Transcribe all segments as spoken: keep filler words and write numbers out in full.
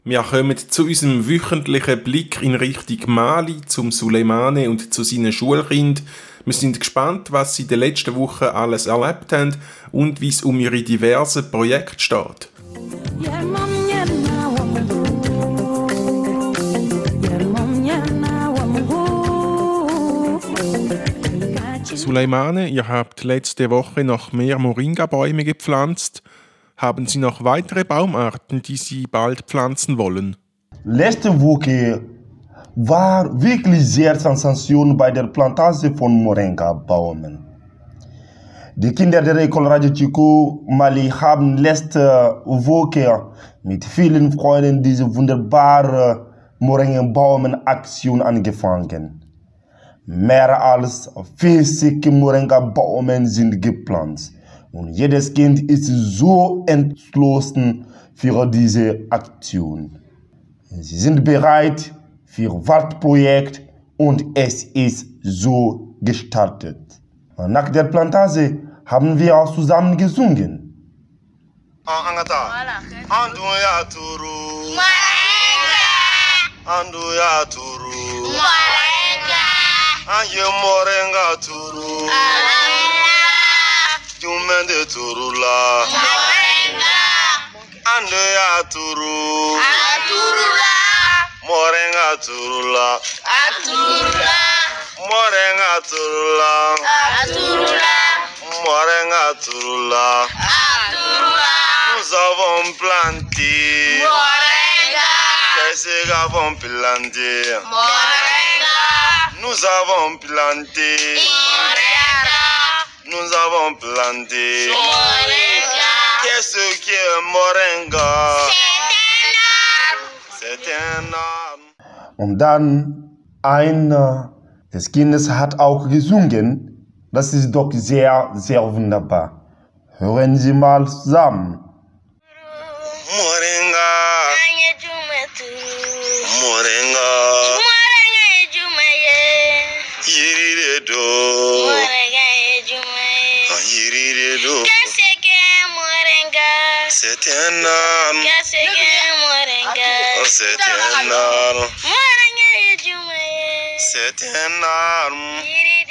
Wir kommen zu unserem wöchentlichen Blick in Richtung Mali, zum Suleimane und zu seinen Schulkindern. Wir sind gespannt, was sie in den letzten Wochen alles erlebt haben und wie es um ihre diversen Projekte steht. Suleimane, ihr habt letzte Woche noch mehr Moringa-Bäume gepflanzt. Haben Sie noch weitere Baumarten, die Sie bald pflanzen wollen? Letzte Woche war wirklich sehr Sensation bei der Plantage von Moringa-Bäumen. Die Kinder der École Radio Chico Mali haben letzte Woche mit vielen Freunden diese wunderbare Moringa-Bäumen-Aktion angefangen. Mehr als vierzig Moringa-Bäume sind gepflanzt. Und jedes Kind ist so entschlossen für diese Aktion. Sie sind bereit für Waldprojekt und es ist so gestartet. Nach der Plantage haben wir auch zusammen gesungen. Jumende turula, ando ya turu, aturula, morenga turula, aturula, morenga turula, aturula, morenga turula, aturula. Nous avons planté morenga, qu'est-ce qu'avons planté morenga, nous avons planté morenga. Nous avons planté moringa. Qu'est-ce qui est moringa? C'est un arbre. Und dann einer des Kindes hat auch gesungen. Das ist doch sehr, sehr wunderbar. Hören Sie mal zusammen. Moringa. Moringa. Yirido. C'est un arbre. Oh, c'est un arbre. C'est un arbre.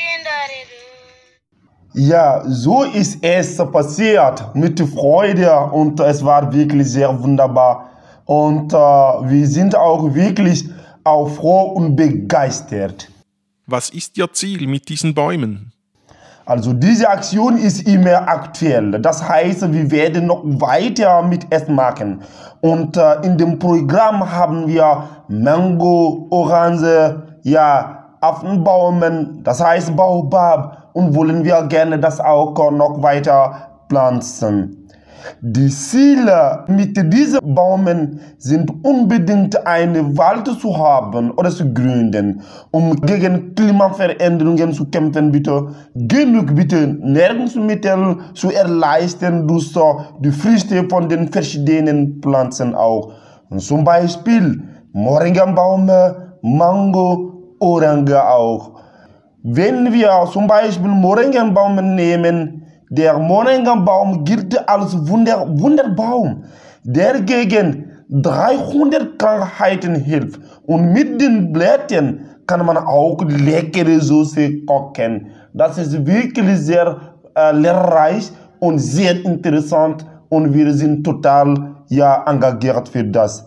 Ja, so ist es passiert mit Freude und es war wirklich sehr wunderbar. Und äh, wir sind auch wirklich auch froh und begeistert. Was ist Ihr Ziel mit diesen Bäumen? Also diese Aktion ist immer aktuell. Das heißt, wir werden noch weiter mit es machen. Und äh, in dem Programm haben wir Mango, Orange, ja, Affenbaumen, das heißt Baobab, und wollen wir gerne das auch noch weiter pflanzen. Die Ziele mit diesen Bäumen sind unbedingt einen Wald zu haben oder zu gründen, um gegen Klimaveränderungen zu kämpfen, bitte genug bitte Nahrungsmittel zu erleichtern durch die Früchte von den verschiedenen Pflanzen auch. Und zum Beispiel Moringa-Bäume, Mango, Orange auch. Wenn wir zum Beispiel Moringa-Bäume nehmen, der Moringa-Baum gilt als Wunder, Wunderbaum, der gegen dreihundert Krankheiten hilft. Und mit den Blättern kann man auch leckere Soße kochen. Das ist wirklich sehr äh, lehrreich und sehr interessant und wir sind total ja, engagiert für das.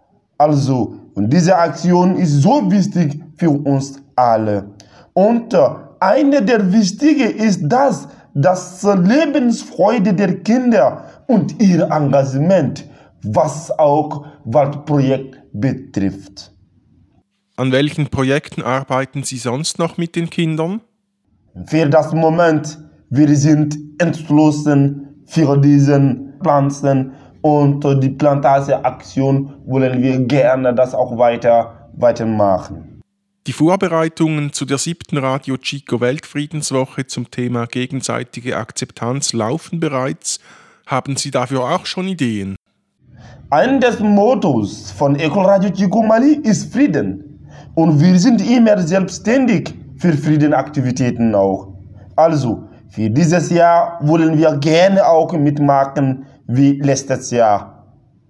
Also, und diese Aktion ist so wichtig für uns alle. Und äh, eine der wichtigen ist das, das Lebensfreude der Kinder und ihr Engagement, was auch Waldprojekt betrifft. An welchen Projekten arbeiten Sie sonst noch mit den Kindern? Für das Moment, wir sind entschlossen für diesen Pflanzen und die Plantageaktion wollen wir gerne das auch weiter weitermachen. Die Vorbereitungen zu der siebten Radio Chico Weltfriedenswoche zum Thema gegenseitige Akzeptanz laufen bereits. Haben Sie dafür auch schon Ideen? Ein des Mottos von École Radio Chico Mali ist Frieden. Und wir sind immer selbstständig für Friedenaktivitäten auch. Also, für dieses Jahr wollen wir gerne auch mitmachen wie letztes Jahr.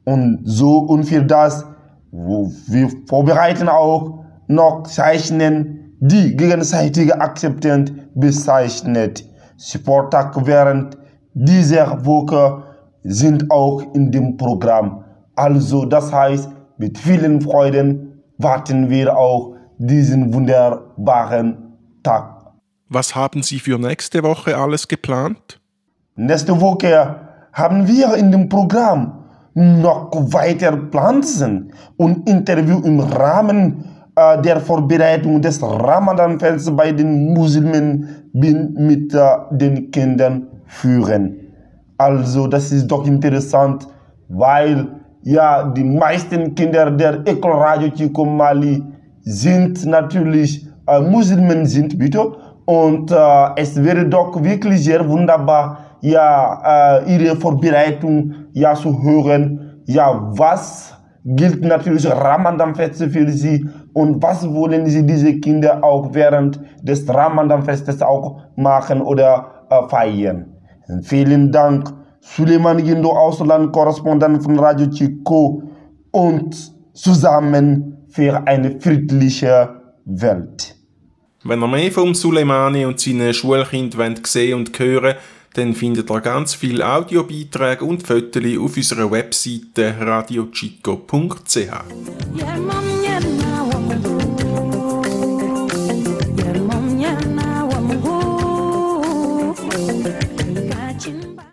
Und so und für das, wo wir vorbereiten auch noch Zeichnen, die gegenseitige Akzeptanz bezeichnet. Supporttag während dieser Woche sind auch in dem Programm. Also das heißt, mit vielen Freuden warten wir auch diesen wunderbaren Tag. Was haben Sie für nächste Woche alles geplant? Nächste Woche haben wir in dem Programm noch weitere Pflanzen und Interview im Rahmen äh, der Vorbereitung des Ramadan-Fests bei den Muslimen mit äh, den Kindern führen. Also das ist doch interessant, weil ja die meisten Kinder der École Radio Chico Mali sind natürlich äh, Muslimen sind bitte und äh, es wäre doch wirklich sehr wunderbar, ja, äh, ihre Vorbereitung ja zu hören, ja, was gilt natürlich Ramadan-Fest für sie und was wollen sie diese Kinder auch während des Ramadan-Festes auch machen oder äh, feiern. Vielen Dank, Suleiman Gindo, Ausland-Korrespondent von Radio Chico und zusammen für eine friedliche Welt. Wenn ihr mehr vom Suleimani und seinen Schulkindern sehen und hören, dann findet ihr ganz viele Audiobeiträge und Fotos auf unserer Webseite radio chico punkt c h.